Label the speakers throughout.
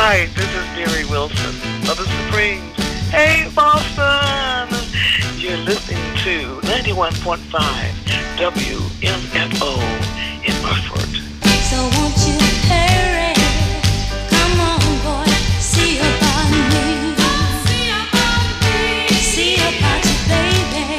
Speaker 1: Hi, this is Mary Wilson of the Supremes. Hey, Boston! You're listening to 91.5 WMFO in Hartford.
Speaker 2: So won't you hurry? Come on, boy, see about me. See about you, baby.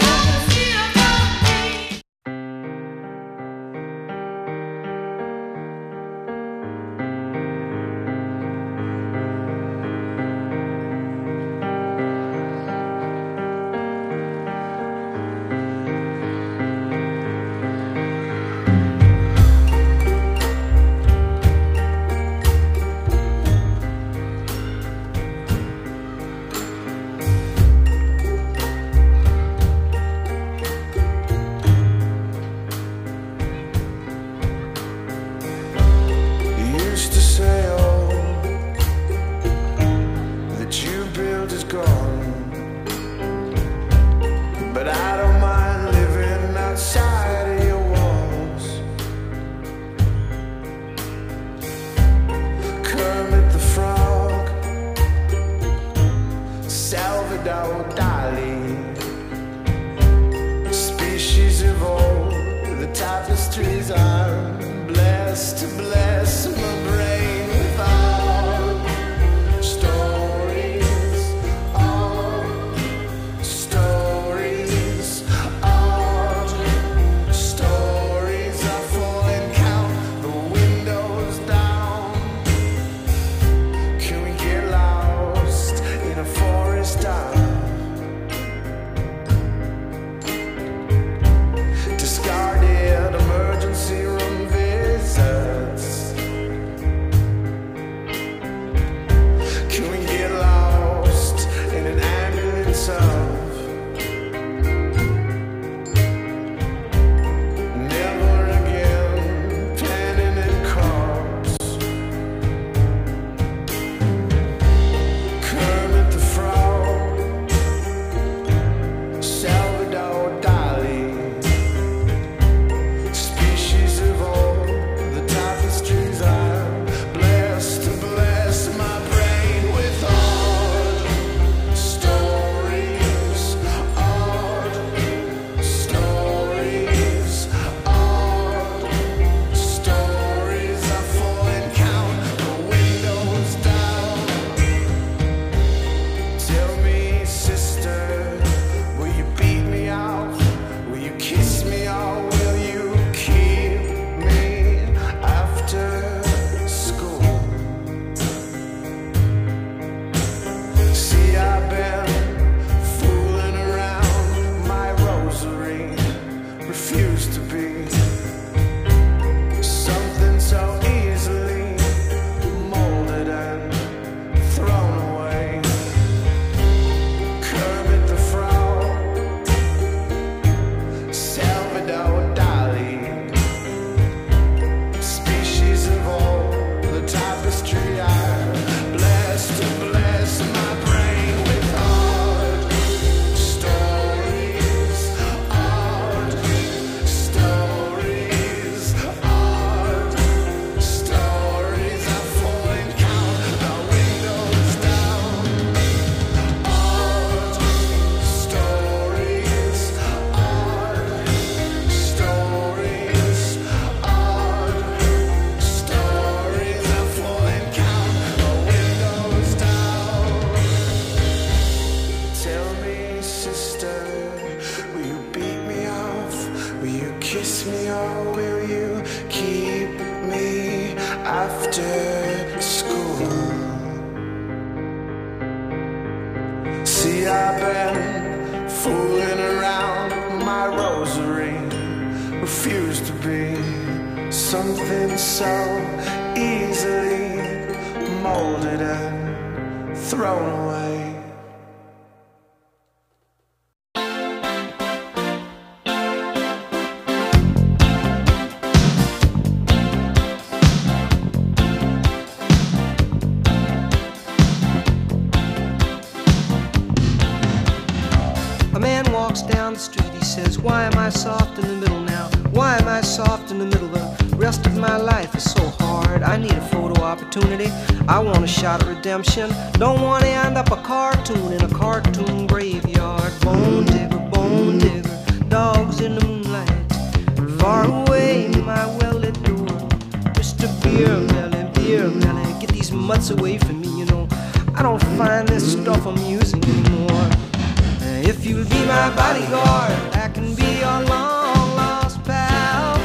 Speaker 3: A man walks down the street, he says, why am I soft in the middle now? Why am I soft in the middle? The rest of my life is so hard. I need a photo opportunity. I want a shot at redemption. Don't want to end up a cartoon in a cartoon graveyard. Bone digger, dogs in the moonlight. Far away, my well-lit door. Mr. Beer Melly, get these mutts away from me, you know. I don't find this stuff amusing anymore. If you'll be my bodyguard, I can be your long-lost pal.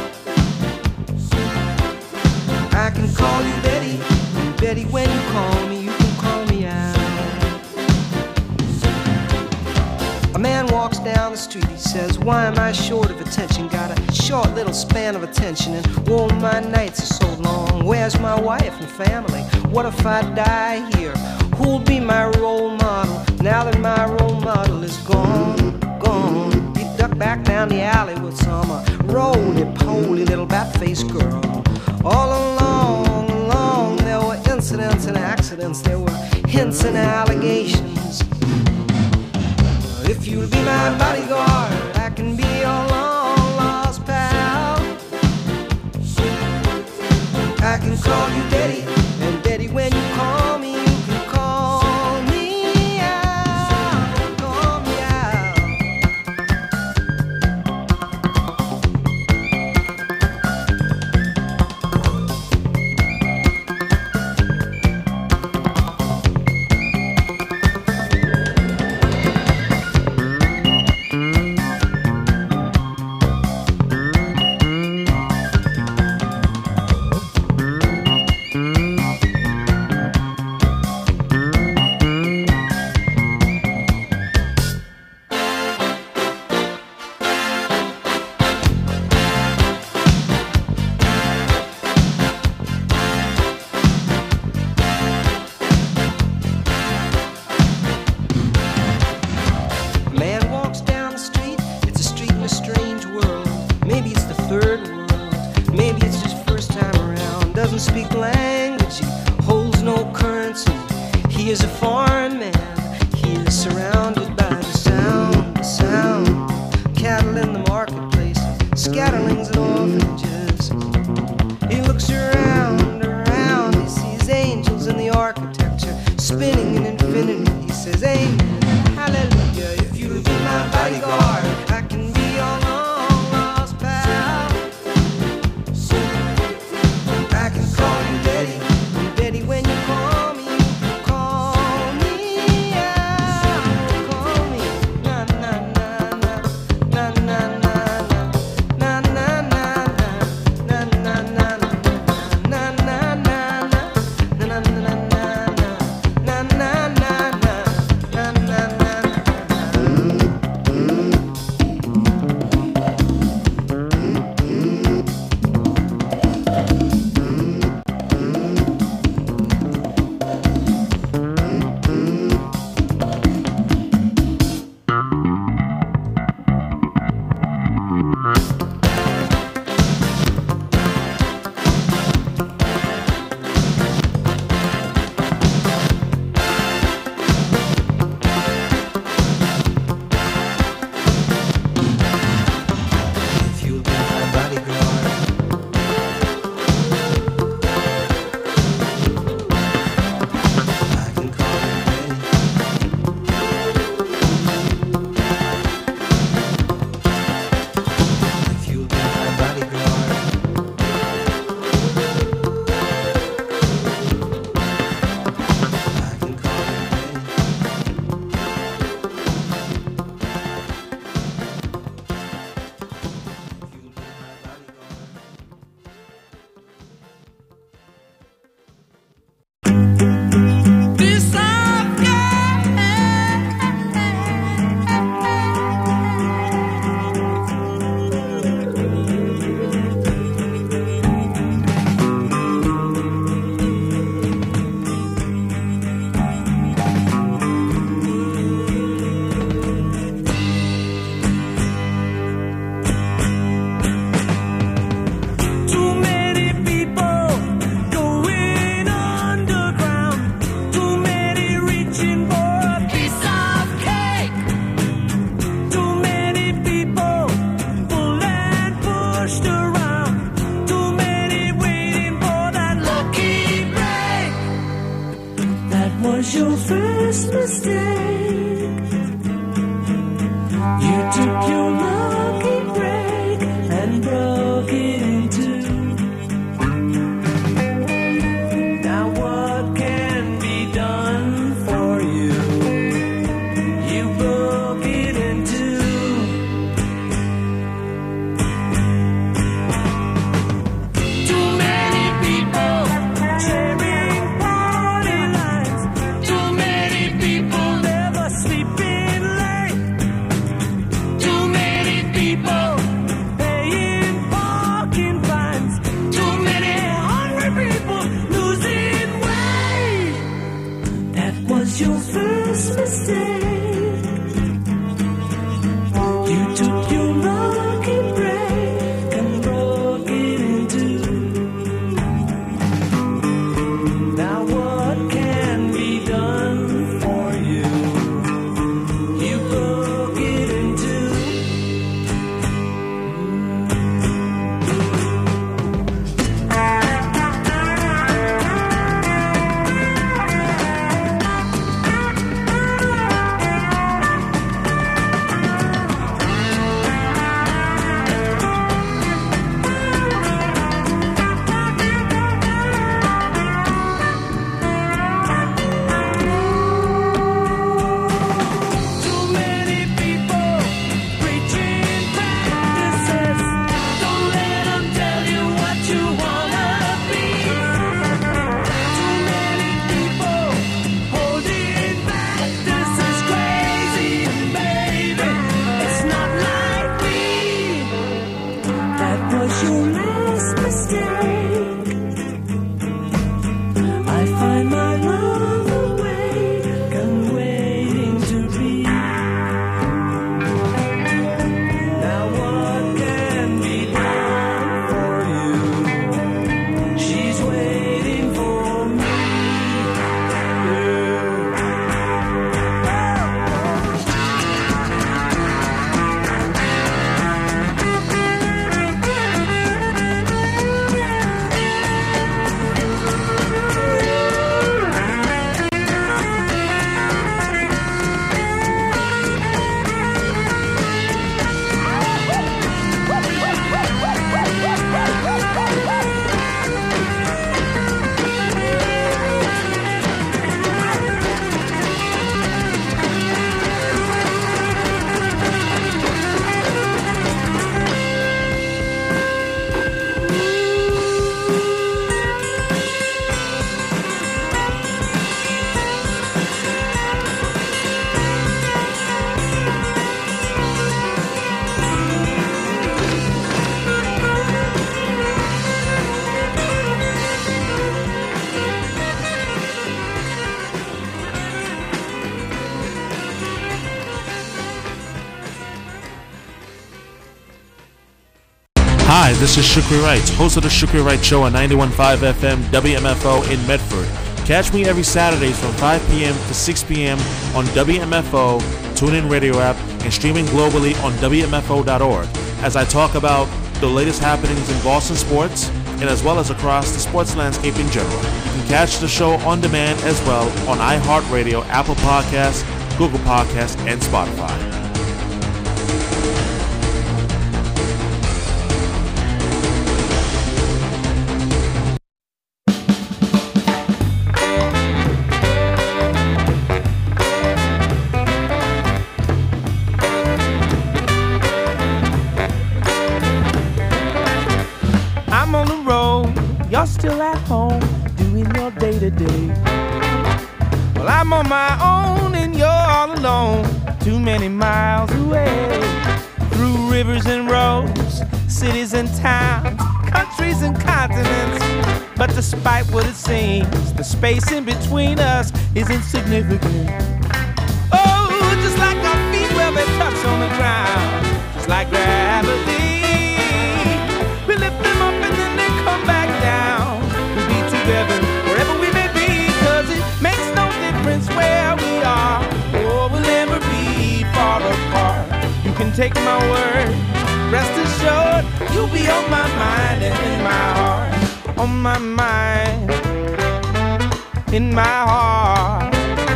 Speaker 3: I can call you Betty, and Betty, when you call me, you can call me out. A man walks down the street, he says, why am I short of attention? Got a short little span of attention, and whoa, my nights are so long. Where's my wife and family? What if I die here? Who'll be my role model now that my role model is gone? He ducked back down the alley with some roly-poly little bat-faced girl. All along, there were incidents and accidents, there were hints and allegations. If you'll be my bodyguard, I can be your long-lost pal. I can call you Daddy, and Daddy, when you call me, you can call me out, call me out. Maybe it's the third world, maybe it's just first time around. Doesn't speak language, he holds no currency. He is a foreign man, he is surrounded by the sound. Cattle in the marketplace, scatterlings and orphanages. He looks around, he sees angels in the architecture, spinning in infinity. He says, amen, hallelujah. If you'll be my bodyguard, I can be your long-lost pal. I can call you Daddy, and Daddy, when you call me, you can call me out. Call me, na na na na, na na na na, na na na na.
Speaker 4: was your last mistake. I find my love awake and waiting to be. Now what can be done for you? She's waiting for me.
Speaker 5: Hi, this is Shukri Wright, host of the Shukri Wright Show on 91.5 FM WMFO in Medford. Catch me every Saturdays from 5 p.m. to 6 p.m. on WMFO, TuneIn Radio app, and streaming globally on WMFO.org as I talk about the latest happenings in Boston sports and as well as across the sports landscape in general. You can catch the show on demand as well on iHeartRadio, Apple Podcasts, Google Podcasts, and Spotify.
Speaker 6: I'm on the road, you're still at home, doing your day-to-day. Well, I'm on my own and you're all alone, too many miles away. Through rivers and roads, cities and towns, countries and continents. But despite what it seems, the space in between us is insignificant. Oh, just like our feet where they touch on the ground, just like gravity. We lift them up and then they come back down. We'll be together wherever we may be, cause it makes no difference where we are. Oh, we'll never be far apart. You can take my word, rest assured, you'll be on my mind and in my heart. On my mind, in my heart.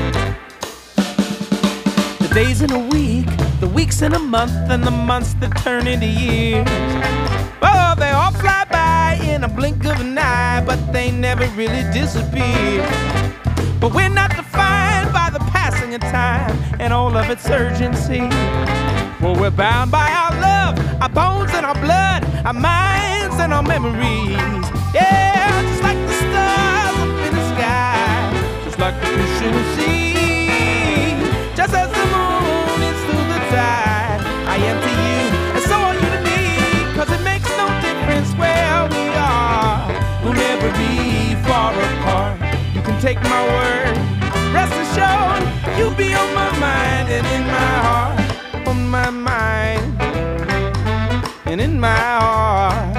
Speaker 6: The days in a week, the weeks in a month, and the months that turn into years. Oh, they all fly by in a blink of an eye, but they never really disappear. But we're not defined by the passing of time and all of its urgency. Well, we're bound by our love, our bones and our blood, our minds and our memories. Yeah, just like the stars up in the sky, just like the fish in the sea. Just as the moon is through the tide, I am to you, and so are you to me. Cause it makes no difference where we are, we'll never be far apart. You can take my word, rest assured, you'll be on my mind and in my heart. On my mind and in my heart.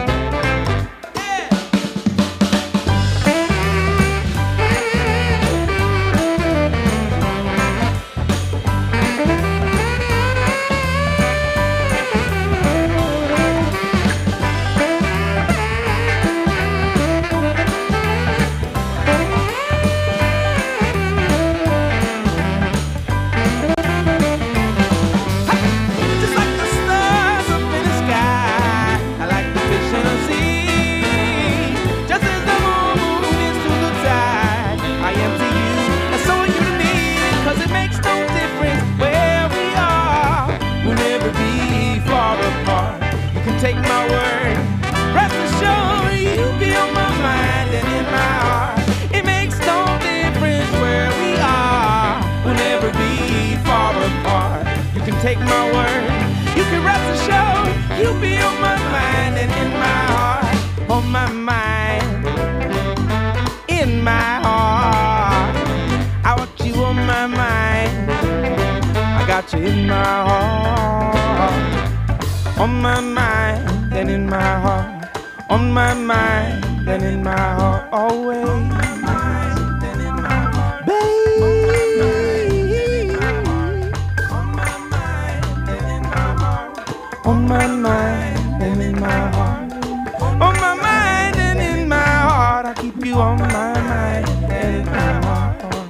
Speaker 6: Take my word, rest assured, you'll be on my mind and in my heart. It makes no difference where we are, we'll never be far apart. You can take my word, you can rest assured, you'll be on my mind and in my in my heart. On my mind and in my heart. On my mind and in my heart always. On my mind and in my heart. On my mind and in my heart. I keep you on my mind and in my heart.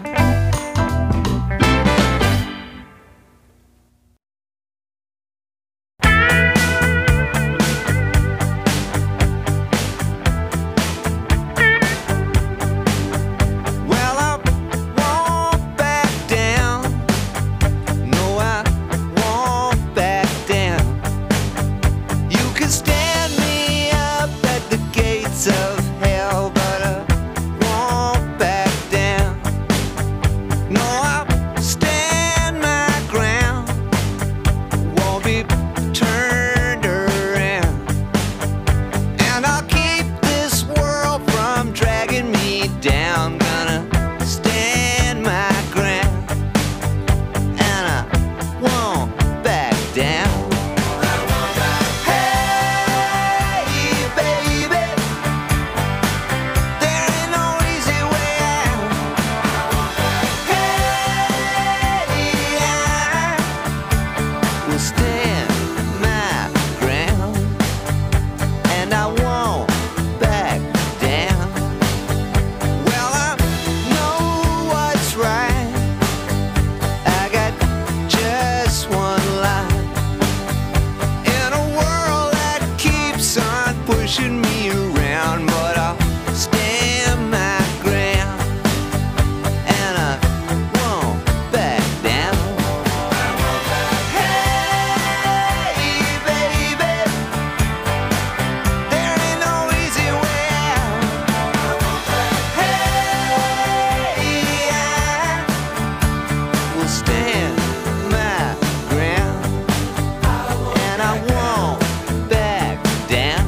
Speaker 7: Of hell, but I won't back down. No, I'll stand my ground, won't be turned around, and I'll keep this world from dragging me down. Gonna stand my ground, and I won't back down. Pushing me around, but I'll stand my ground, and I won't back down. Hey, baby, there ain't no easy way out. Hey, I will stand my ground, and I won't back down.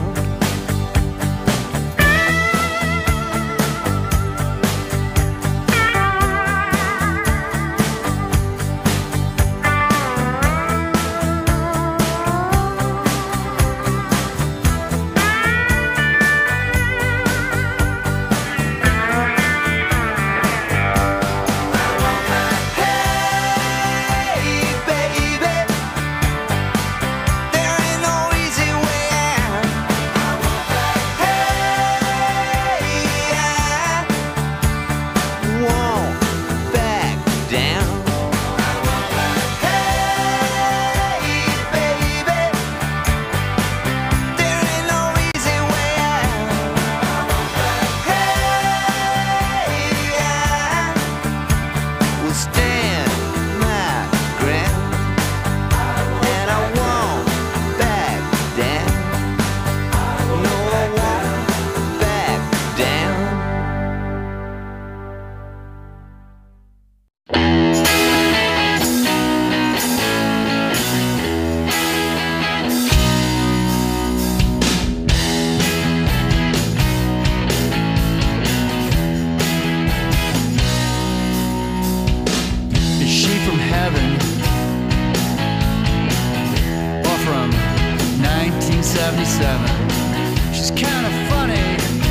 Speaker 7: She's kind of funny.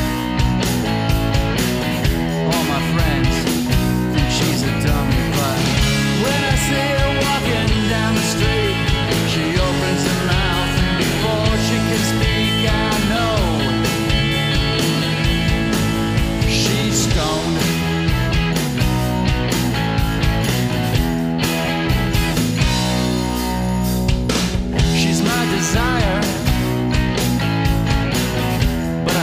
Speaker 7: All my friends think she's a dummy, but when I see her walking down the street, she opens her mouth, and before she can speak, I know she's stoned. She's my desire, but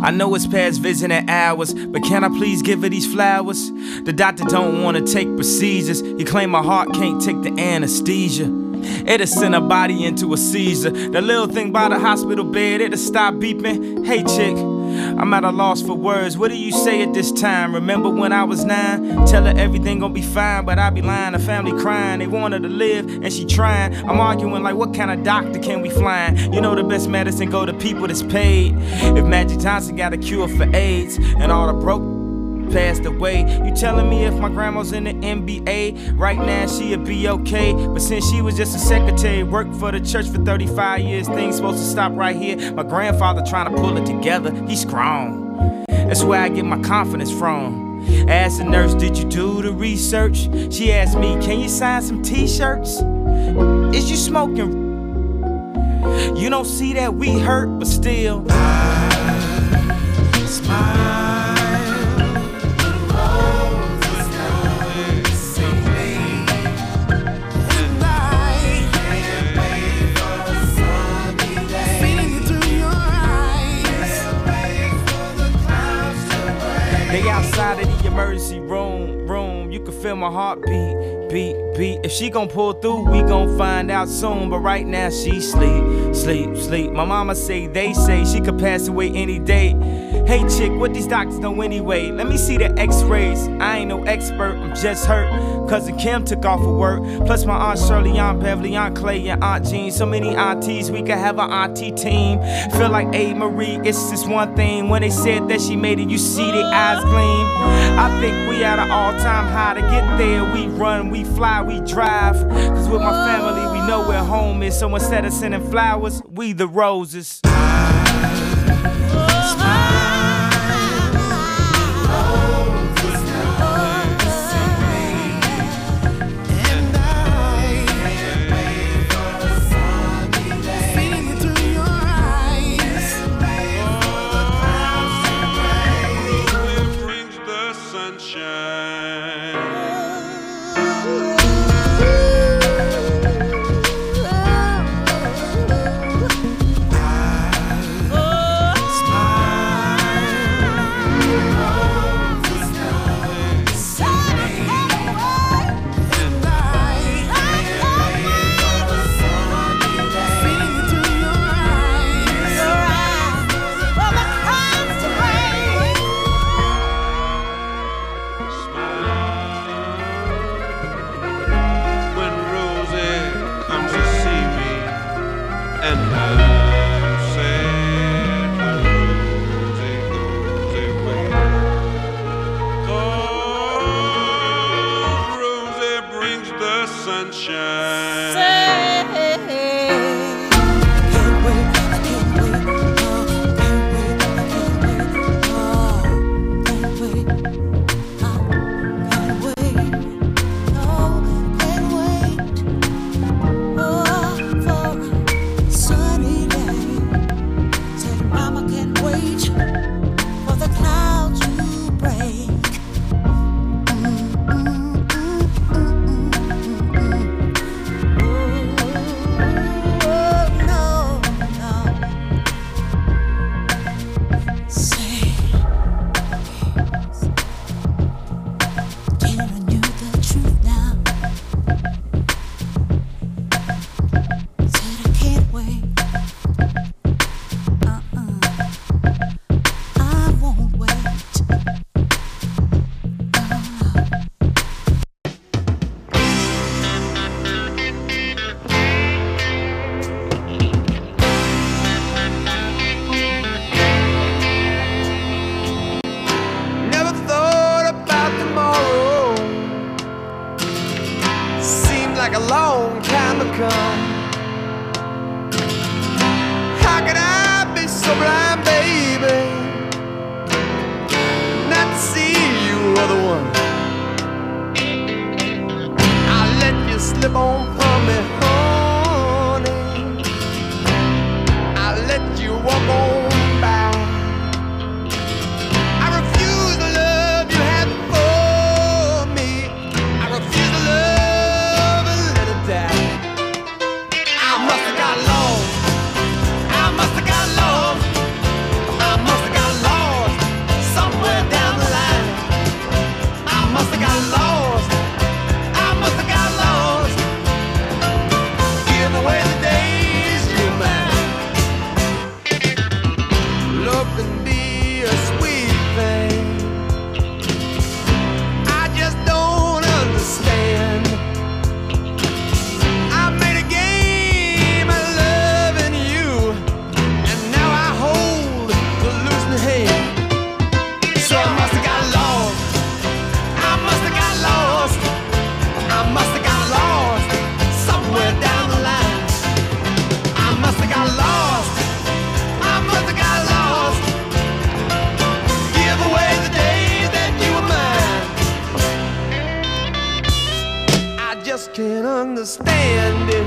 Speaker 6: I know it's past visiting hours, but can I please give her these flowers? The doctor don't wanna take procedures. He claim my heart can't take the anesthesia. It'll send her body into a seizure. The little thing by the hospital bed, it'll stop beeping. Hey chick, I'm at a loss for words. What do you say at this time? Remember when I was 9? Tell her everything gon' be fine, but I be lying. The family crying, they want her to live, and she trying. I'm arguing like, what kind of doctor can we find? You know the best medicine go to people that's paid. If Magic Johnson got a cure for AIDS, and all the broke passed away, you telling me if my grandma's in the NBA right now she'd be okay? But since she was just a secretary, worked for the church for 35 years, things supposed to stop right here. My grandfather trying to pull it together, he's strong. That's where I get my confidence from. Asked the nurse, did you do the research? She asked me, can you sign some t-shirts? Is you smoking? You don't see that we hurt, but still I smile. They outside of the emergency room, you can feel my heartbeat, beat. If she gon' pull through, we gon' find out soon. But right now she sleep. My mama they say she could pass away any day. Hey chick, what these doctors know anyway? Let me see the x-rays. I ain't no expert, I'm just hurt. Cousin Kim took off of work. Plus my Aunt Shirley, Aunt Beverly, Aunt Clay, and Aunt Jean. So many aunties, we could have an auntie team. Feel like A. Marie, it's just one thing. When they said that she made it, you see their eyes gleam. I think we at an all-time high. To get there, we run, we fly, we drive. Cause with my family, we know where home is. So instead of sending flowers, we the roses. understand it.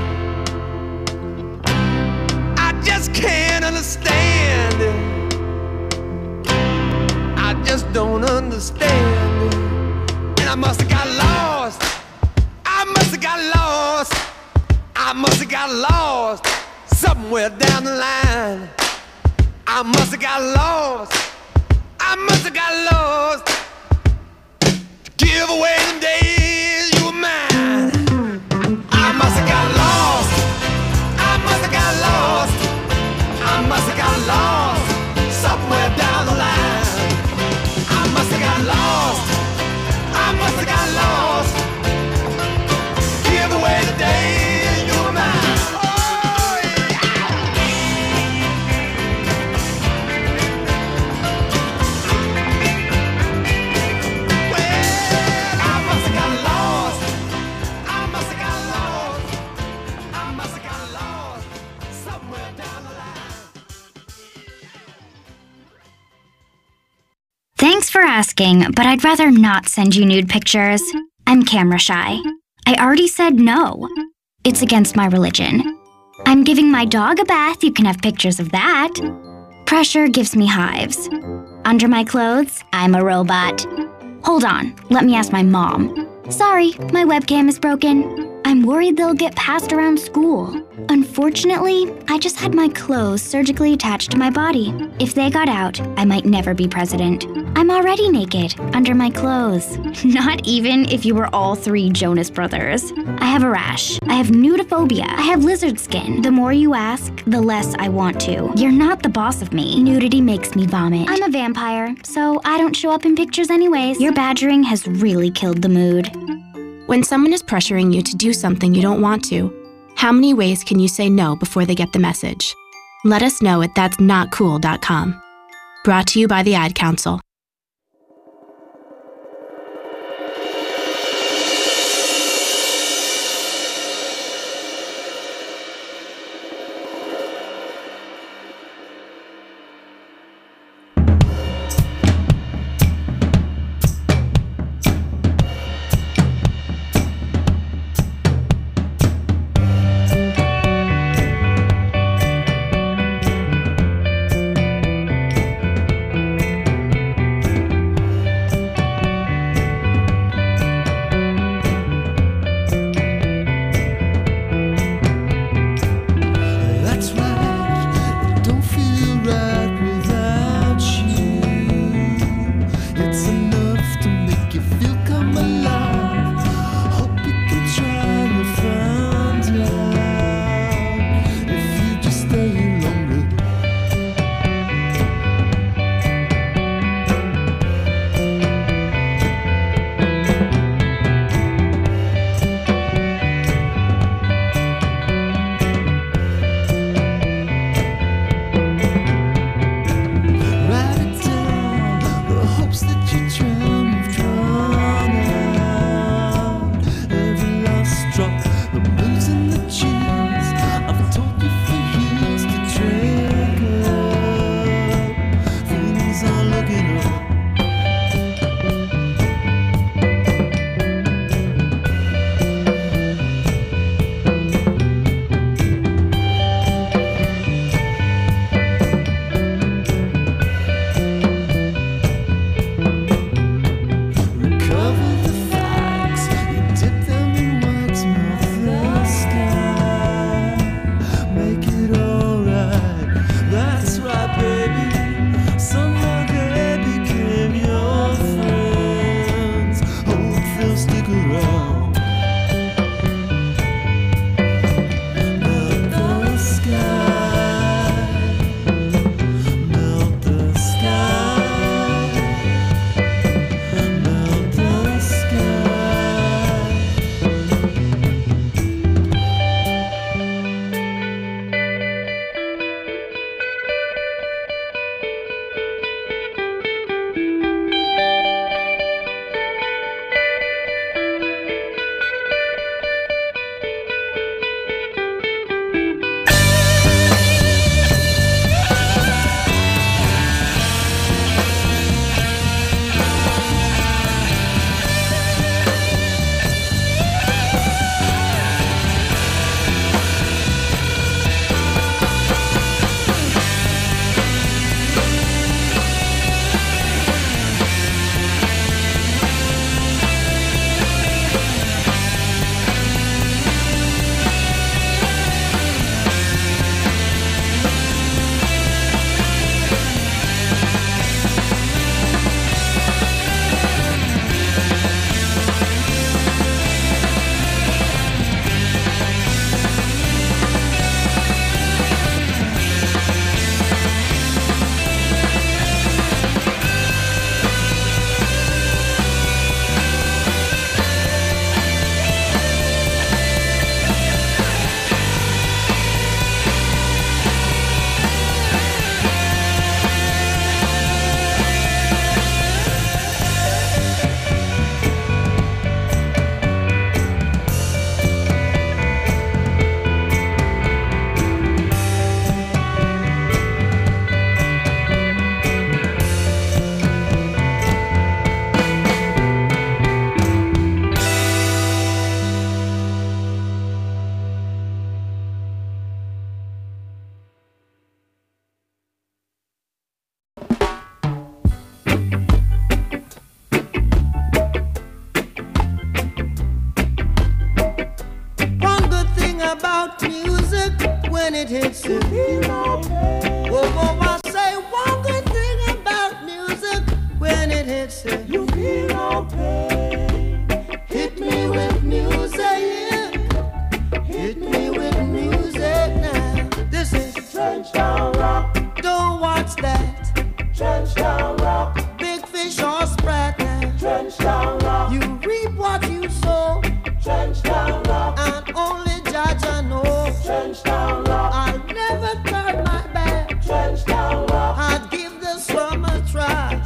Speaker 6: I just can't understand it. I just don't understand it. And I must have got lost. I must have got lost. I must have got lost somewhere down the line. I must have got lost. I must have got lost to give away the days you were mine. I must have got lost. I must have got lost. I must have got lost somewhere down the line. I must have got lost. I must have got lost. Give away the days you were mine. Oh, yeah. Well, I must have got lost. I must have got lost. I must have got lost somewhere down the line.
Speaker 8: Thanks for asking, but I'd rather not send you nude pictures. I'm camera shy. I already said no. It's against my religion. I'm giving my dog a bath, you can have pictures of that. Pressure gives me hives. Under my clothes, I'm a robot. Hold on, let me ask my mom. Sorry, my webcam is broken. I'm worried they'll get passed around school. Unfortunately, I just had my clothes surgically attached to my body. If they got out, I might never be president. I'm already naked, under my clothes. Not even if you were all three Jonas Brothers. I have a rash. I have nudophobia. I have lizard skin. The more you ask, the less I want to. You're not the boss of me. Nudity makes me vomit. I'm a vampire, so I don't show up in pictures anyways. Your badgering has really killed the mood.
Speaker 9: When someone is pressuring you to do something you don't want to, how many ways can you say no before they get the message? Let us know at that'snotcool.com. Brought to you by the Ad Council.
Speaker 4: That's right, baby. Somehow they became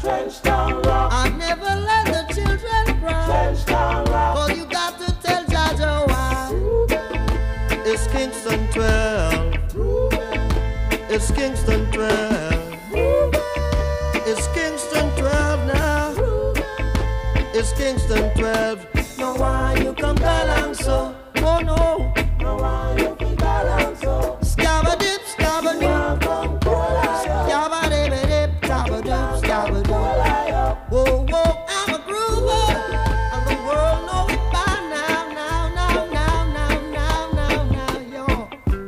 Speaker 10: Trenchtown Rock. I never let the children cry. Trenchtown Rock. Cause you got to tell Jaja why. It's Kingston 12. It's Kingston 12. It's Kingston 12 now. It's Kingston 12. No, why you come down so? Oh no. No, why you come down so? Scabba-dip, scabba-dip. Scabba-dip, scabba-dip, scabba-dip. Whoa, whoa, I'm a groover. And the world know it by now, yo.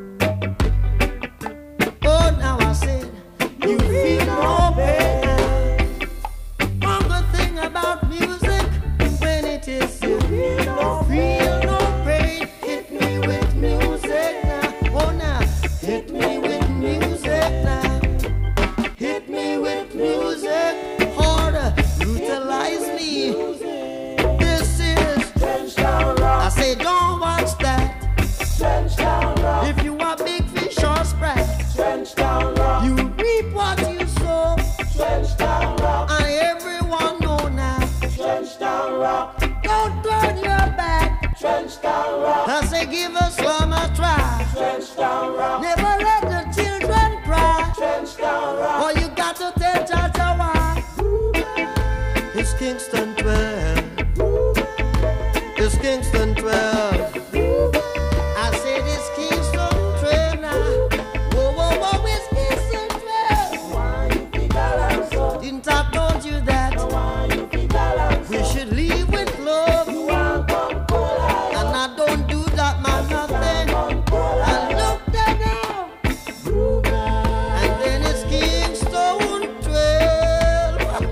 Speaker 10: Oh, now I said, you feel no pain. One good thing about music, when it is you feel no pain. Hit me with music now. Oh, now, hit me with music now. Hit me with music. Harder, brutalize me. This is Trenchtown Rock. I say, don't watch that. Trenchtown Rock. If you want big fish or sprat, Trenchtown Rock. You reap what you sow. Trenchtown Rock. And everyone know now. Trenchtown Rock. Don't turn your back. Trenchtown Rock. I say, give us one a try. Trenchtown Rock. Never let the children cry. Trenchtown Rock. Oh, you got to tell Jaja why. It's Kingston 12. It's Kingston 12. I said it's Kingston 12 now. Whoa, whoa, whoa, it's Kingston 12. Why you think I so? Didn't I told you that? Why you think I so? We should leave with love. And I don't do that, man, nothing. I look there now. And then it's Kingston 12.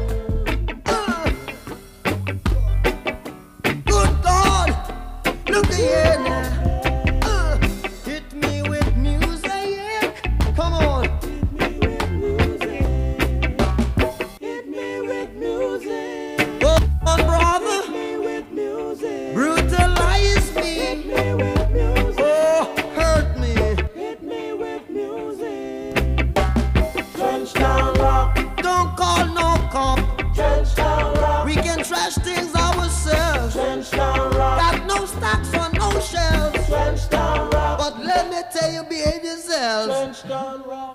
Speaker 10: Good God, look here now. Hit me with music. Come on. Hit me with music. Oh, brother. Hit me with music. Brutalize me. Hit me with music. Oh, hurt me. Hit me with music. Trenchtown Rock. Don't call no cop. Trenchtown Rock. We can trash things ourselves. Trenchtown Rock. Got no stocks on no shelves. Trenchtown Rock. But let me tell you, behave yourselves. Trenchtown Rock.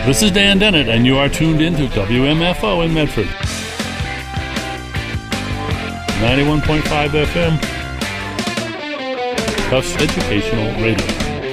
Speaker 11: This is Dan Dennett, and you are tuned into WMFO in Medford. 91.5 FM. Tufts Educational Radio.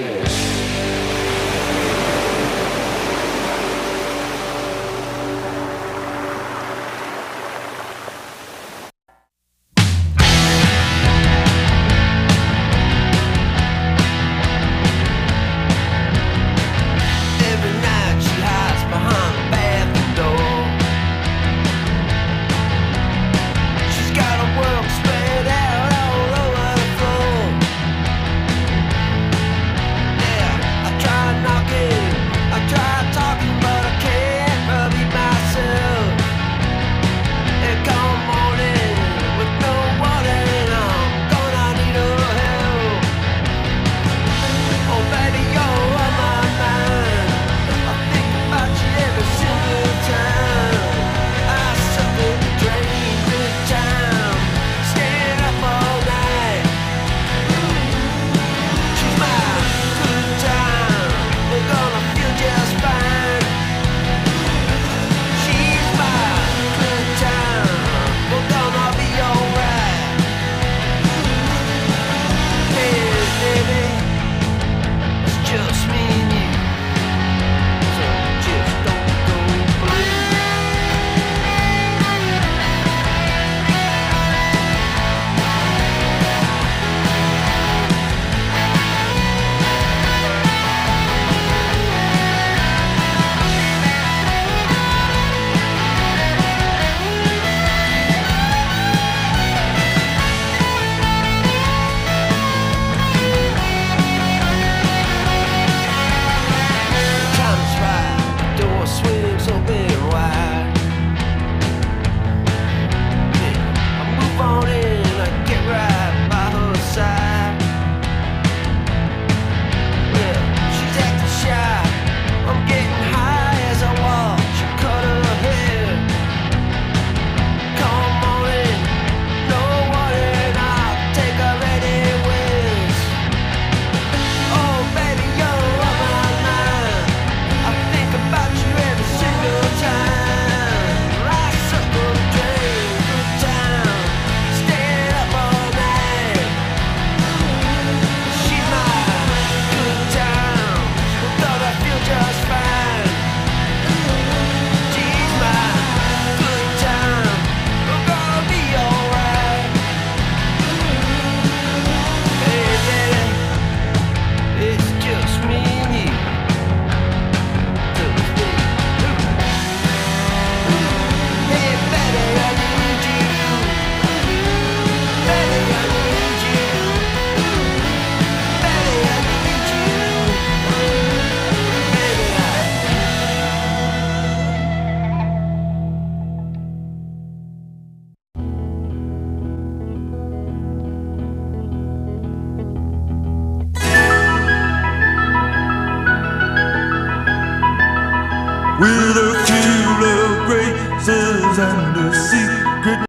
Speaker 12: with a queue of graces and the secret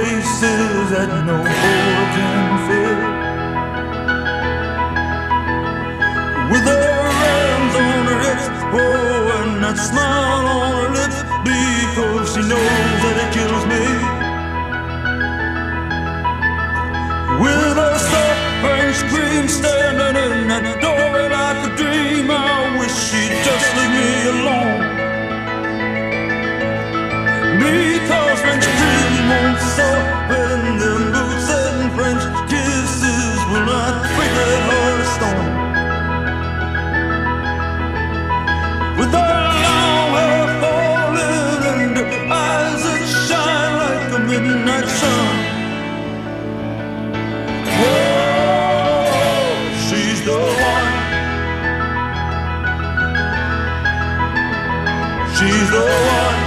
Speaker 12: places that no war can fill. With her hands on her hips, oh, and that smile on her lips, because she knows that it kills me. With a soft French cream standing in that doorway like a dream, I wish she'd just leave me alone. Because French cream won't soften them boots and French kisses will not break that heart of stone. With her long hair falling and her eyes that shine like a midnight sun. Oh, she's the one. She's the one.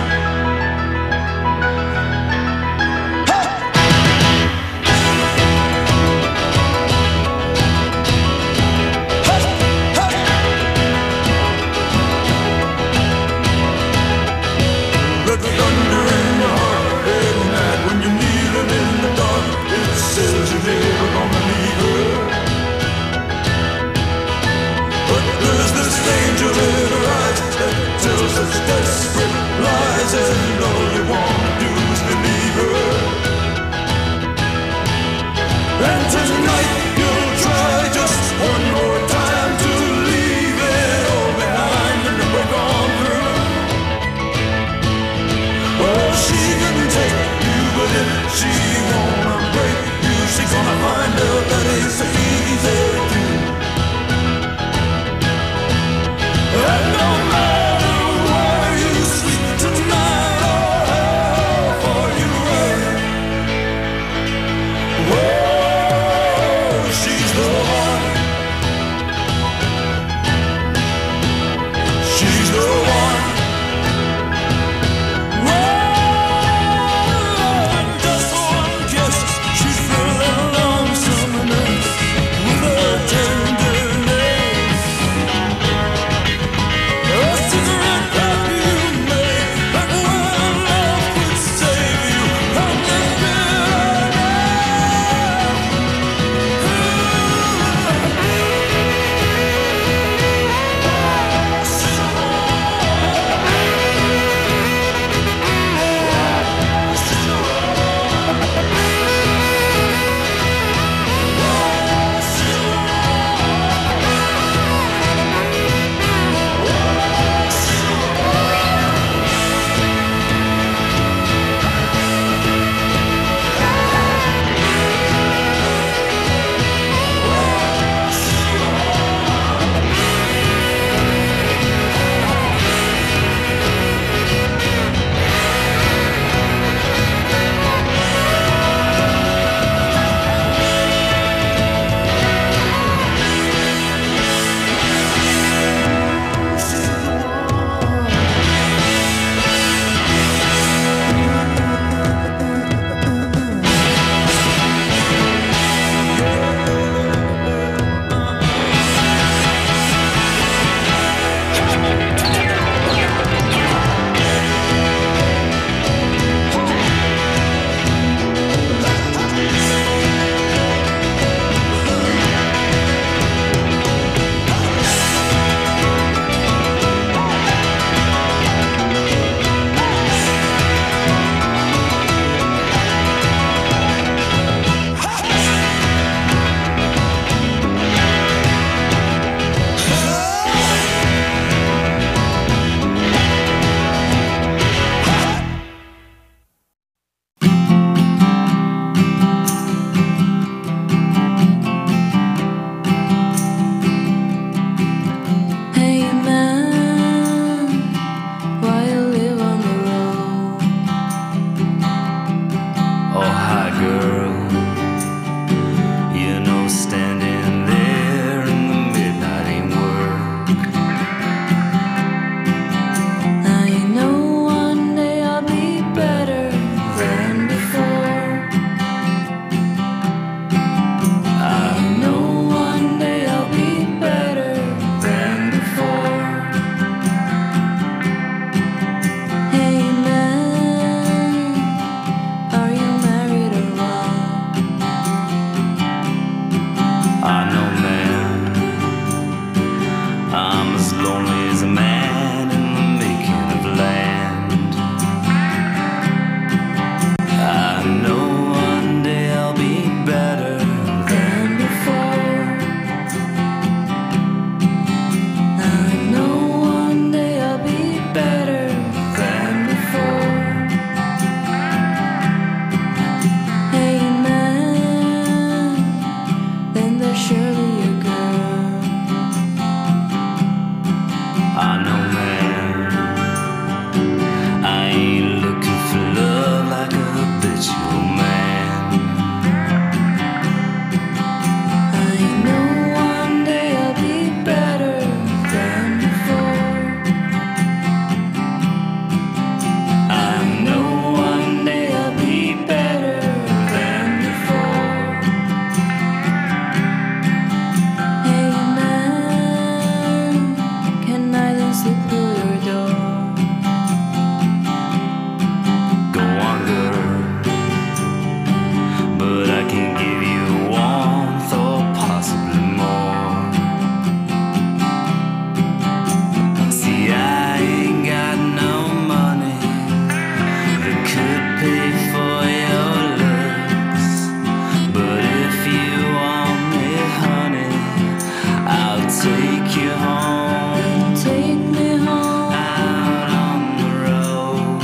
Speaker 7: could pay for your looks, but if you want me, honey, I'll take you home. Take me home out on the road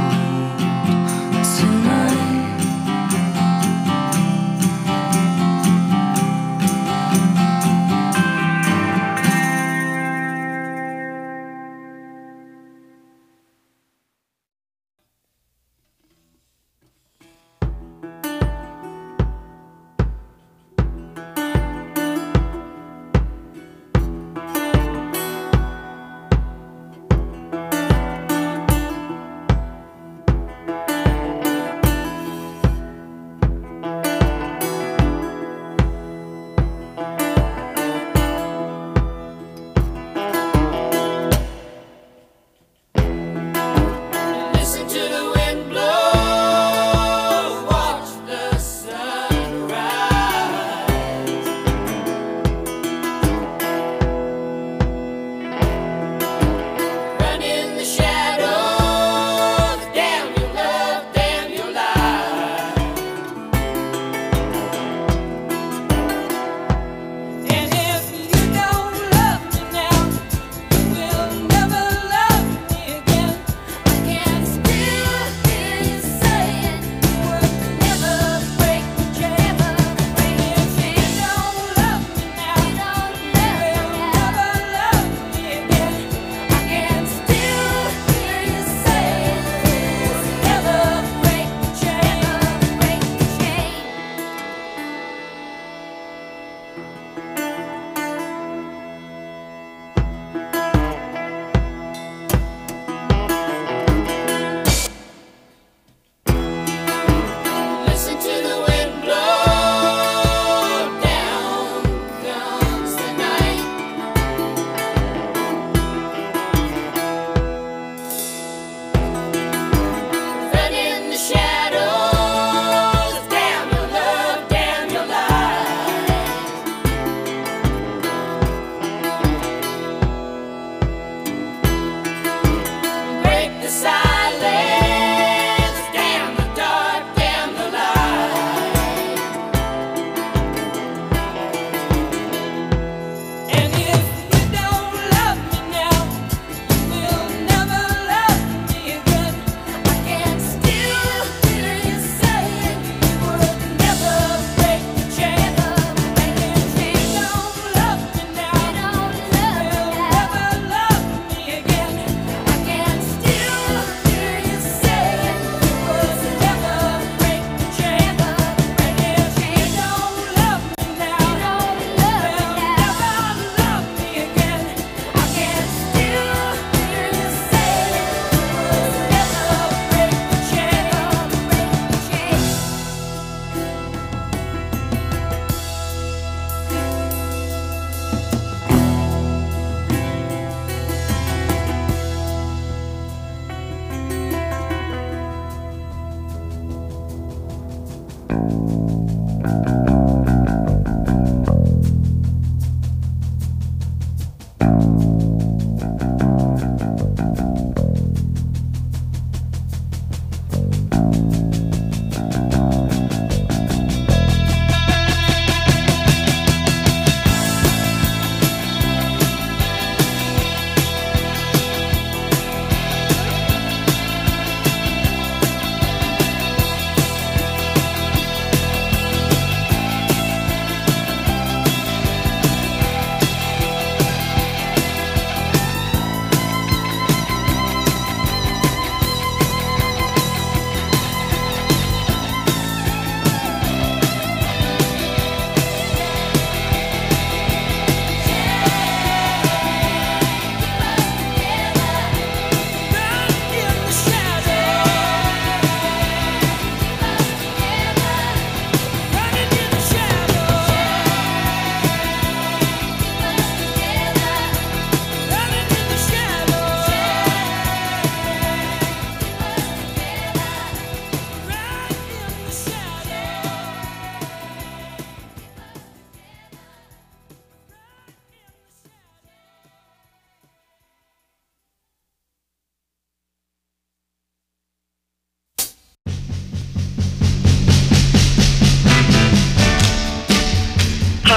Speaker 7: tonight.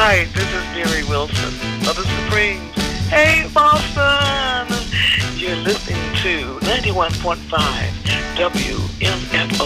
Speaker 1: Hi, this is Mary Wilson of the Supremes. Hey, Boston! You're listening to 91.5 WMFO.